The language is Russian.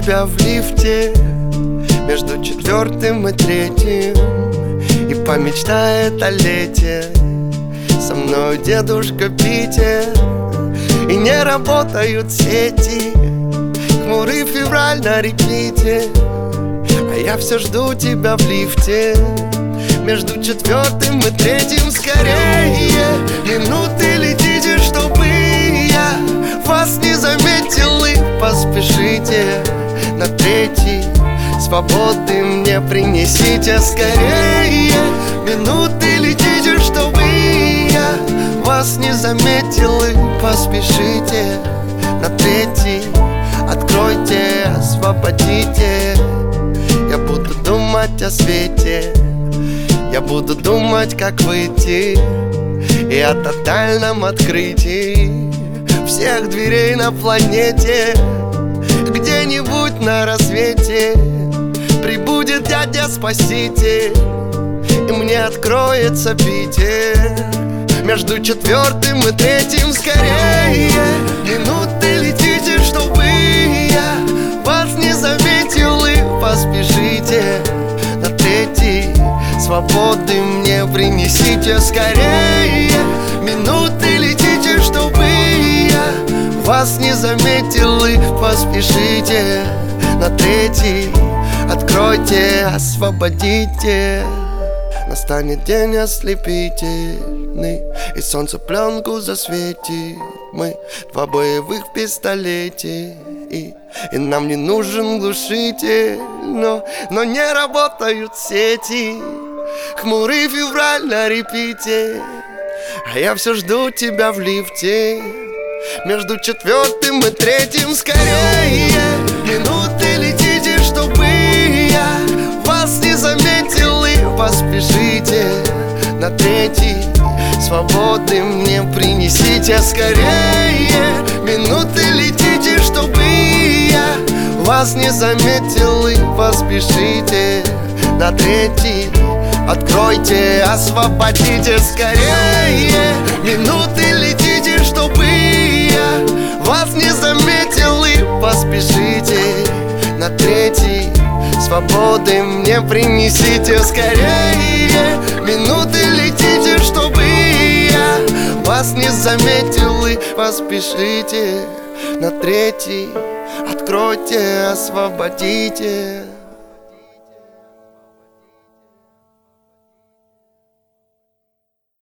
тебя в лифте между четвертым и третьим, и помечтает о лете со мною дедушка Питер. И не работают сети, хмурый февраль на репите, а я все жду тебя в лифте между четвертым и третьим. Скорее, минуты летите, чтобы я вас не заметил, и поспешите на третий. Свободы мне принесите скорее, минуты летите, чтобы я вас не заметил, и поспешите на третий. Откройте, освободите. Я буду думать о свете, я буду думать, как выйти, и о тотальном открытии всех дверей на планете. Где-нибудь на рассвете прибудет дядя-спаситель, и мне откроется Питер между четвертым и третьим. Скорее, минуты летите, чтобы я вас не заметил, и поспешите на третий. Свободы мне принесите скорее, минуты летите, чтобы я вас не заметил, и поспешите на третий. Откройте, освободите. Настанет день ослепительный, и солнце пленку засветит. Мы два боевых пистолете, и нам не нужен глушитель. Но не работают сети, хмурый февраль на репите, а я все жду тебя в лифте между четвертым и третьим. Скорее, минуты летите, чтобы я вас не заметил, и поспешите на третий. Свободы мне принесите скорее, минуты летите, чтобы я вас не заметил, и поспешите на третий. Откройте, освободите скорее, минуты летите, чтобы я вас не заметил, и поспешите на третий. Свободы мне принесите скорее, минуты летите, чтобы я вас не заметил, и поспешите на третий. Откройте, освободите.